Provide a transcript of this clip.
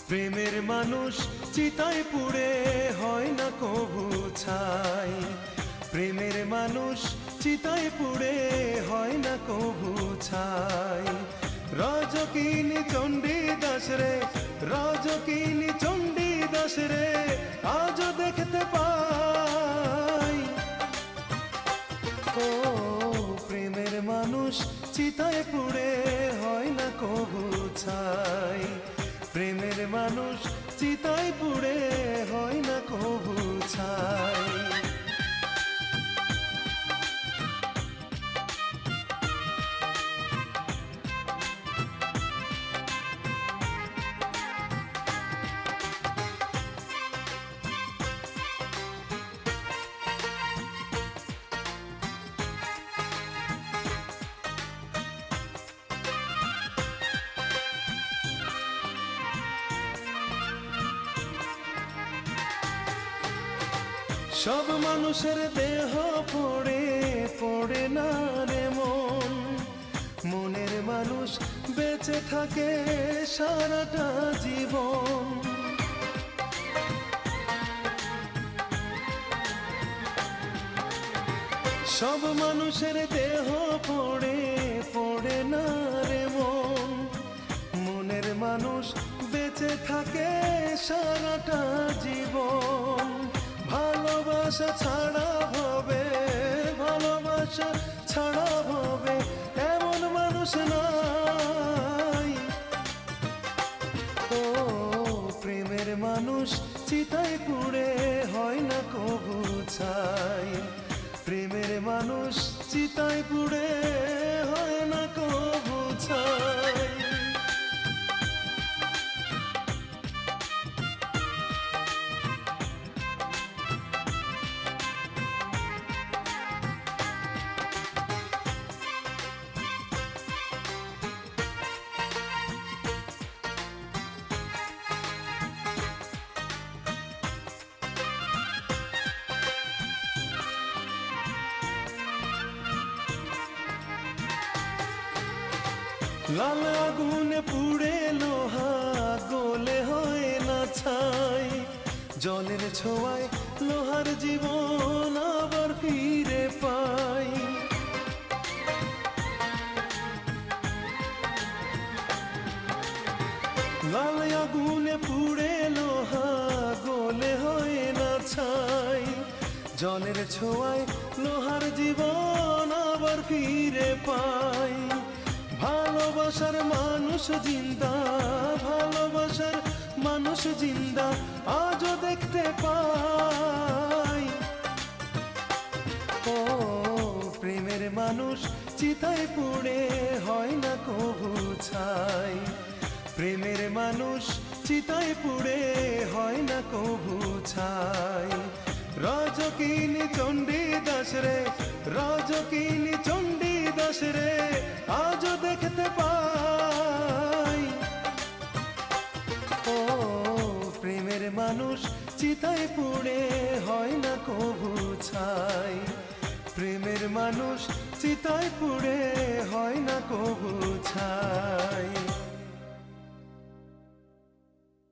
প্রেমের মানুষ চিতায় পুড়ে হয় না কবু ছাই। প্রেমের মানুষ চিতায় পুড়ে হয় না কবু ছাই। রজকিনী চণ্ডী দাস রে, রজকিনী চণ্ডী দাস রে, আজও দেখতে পাই। ও প্রেমের মানুষ চিতায় পুড়ে হয় না কবু ছাই। প্রেমের মানুষ চিতায় পুড়ে হয় না কবু ছাই। সব মানুষের দেহ পড়ে পড়ে না রে মন, মনের মানুষ বেঁচে থাকে সারাটা জীবন। সব মানুষের দেহ পড়ে পড়ে না রে মন, মনের মানুষ বেঁচে থাকে সারাটা জীবন। ভালোবাসা ছাড়া হবে, ভালোবাসা ছাড়া হবে এমন মানুষ নাই। ও প্রেমের মানুষ চিতায় পুড়ে হয় না কবু ছাই। প্রেমের মানুষ চিতায় পুড়ে হয় না কবু ছাই। লাল আগুনে পুড়ে লোহা গলে হয় না ছাই। জলের ছোঁয়ায় লোহার জীবন আবার ফিরে পাই। লাল আগুনে পুড়ে লোহা গলে হয় না ছাই। জলের ছোঁয়ায় লোহার জীবন আবার ফিরে পাই। ভালোবাসার মানুষ জিন্দা, ভালোবাসার মানুষ জিন্দা আজও দেখতে পাই। ও প্রেমের মানুষ চিতায় পুড়ে হয় না কবু ছাই। প্রেমের মানুষ চিতায় পুড়ে হয় না কবু ছাই। রজকিনী চণ্ডী দাস রে, রজকিনী চণ্ডী দাস রে, আজও দেখতে পাই। ও প্রেমের মানুষ চিতায় পুড়ে হয় না কবু ছাই। প্রেমের মানুষ চিতায় পুড়ে হয় না